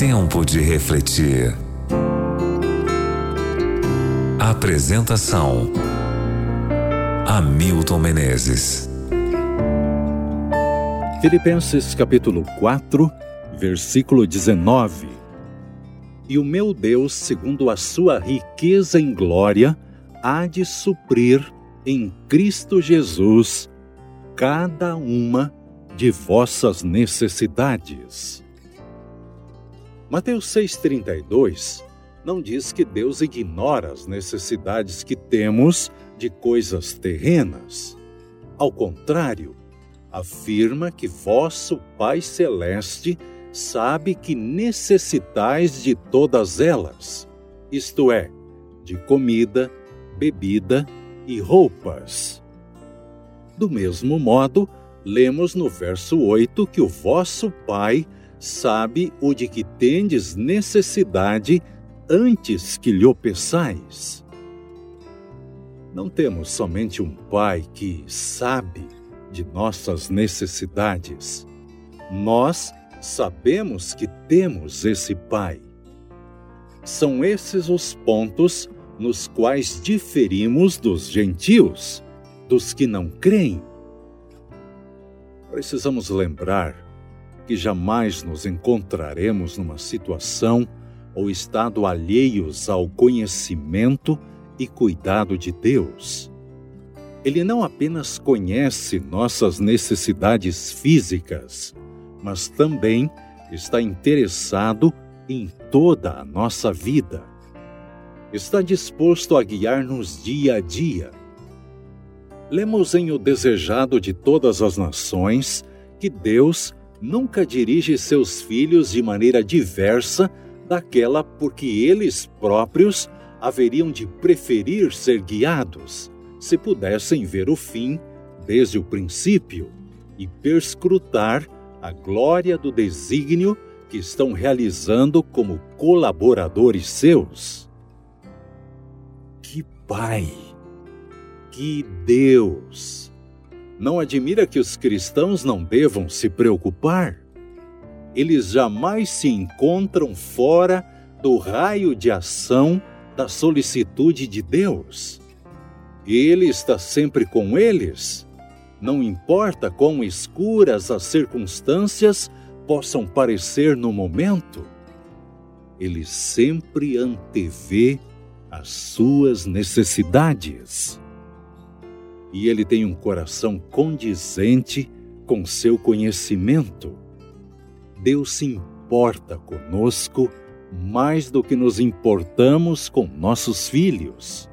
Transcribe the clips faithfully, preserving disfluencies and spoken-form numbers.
Tempo de refletir. Apresentação: Hamilton Menezes. Filipenses capítulo quatro, versículo dezenove. E o meu Deus, segundo a sua riqueza em glória, há de suprir em Cristo Jesus cada uma de vossas necessidades. Mateus seis, trinta e dois não diz que Deus ignora as necessidades que temos de coisas terrenas. Ao contrário, afirma que vosso Pai Celeste sabe que necessitais de todas elas, isto é, de comida, bebida e roupas. Do mesmo modo, lemos no verso oito que o vosso Pai sabe o de que tendes necessidade antes que lhe o peçais. Não temos somente um Pai que sabe de nossas necessidades. Nós sabemos que temos esse Pai. São esses os pontos nos quais diferimos dos gentios, dos que não creem. Precisamos lembrar que jamais nos encontraremos numa situação ou estado alheios ao conhecimento e cuidado de Deus. Ele não apenas conhece nossas necessidades físicas, mas também está interessado em toda a nossa vida. Está disposto a guiar-nos dia a dia. Lemos em O Desejado de Todas as Nações que Deus nunca dirige seus filhos de maneira diversa daquela por que eles próprios haveriam de preferir ser guiados, se pudessem ver o fim desde o princípio e perscrutar a glória do desígnio que estão realizando como colaboradores seus. Que Pai! Que Deus! Não admira que os cristãos não devam se preocupar? Eles jamais se encontram fora do raio de ação da solicitude de Deus. Ele está sempre com eles. Não importa quão escuras as circunstâncias possam parecer no momento. Ele sempre antevê as suas necessidades. E ele tem um coração condizente com seu conhecimento. Deus se importa conosco mais do que nos importamos com nossos filhos.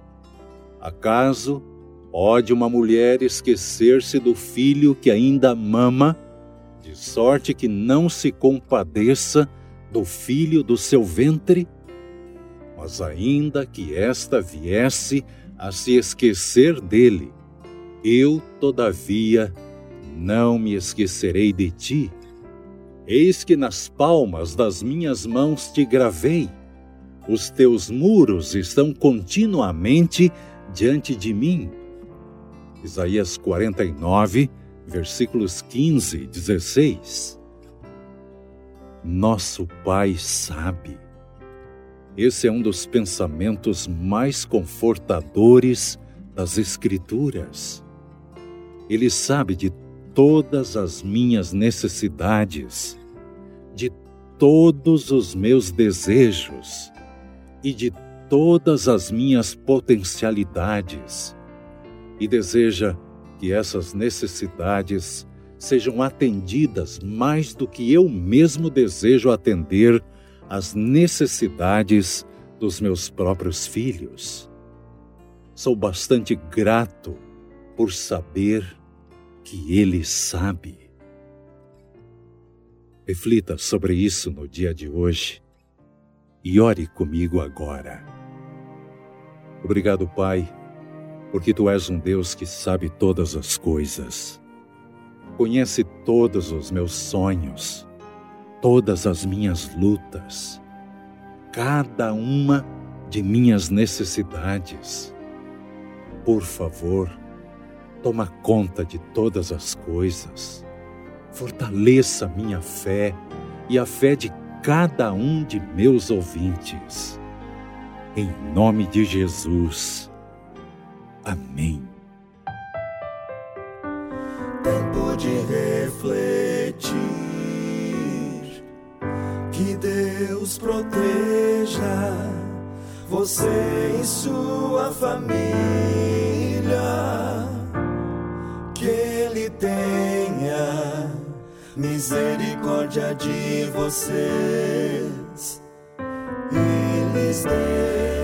Acaso pode uma mulher esquecer-se do filho que ainda mama, de sorte que não se compadeça do filho do seu ventre? Mas ainda que esta viesse a se esquecer dele, eu, todavia, não me esquecerei de ti. Eis que nas palmas das minhas mãos te gravei. Os teus muros estão continuamente diante de mim. Isaías quarenta e nove, versículos quinze e dezesseis. Nosso Pai sabe. Esse é um dos pensamentos mais confortadores das Escrituras. Ele sabe de todas as minhas necessidades, de todos os meus desejos e de todas as minhas potencialidades, e deseja que essas necessidades sejam atendidas mais do que eu mesmo desejo atender às necessidades dos meus próprios filhos. Sou bastante grato por saber que Ele sabe. Reflita sobre isso no dia de hoje e ore comigo agora. Obrigado, Pai, porque Tu és um Deus que sabe todas as coisas. Conhece todos os meus sonhos, todas as minhas lutas, cada uma de minhas necessidades. Por favor, toma conta de todas as coisas. Fortaleça minha fé e a fé de cada um de meus ouvintes. Em nome de Jesus. Amém. Tempo de refletir, que Deus proteja você e sua família, que Ele tenha misericórdia de vocês e lhes dê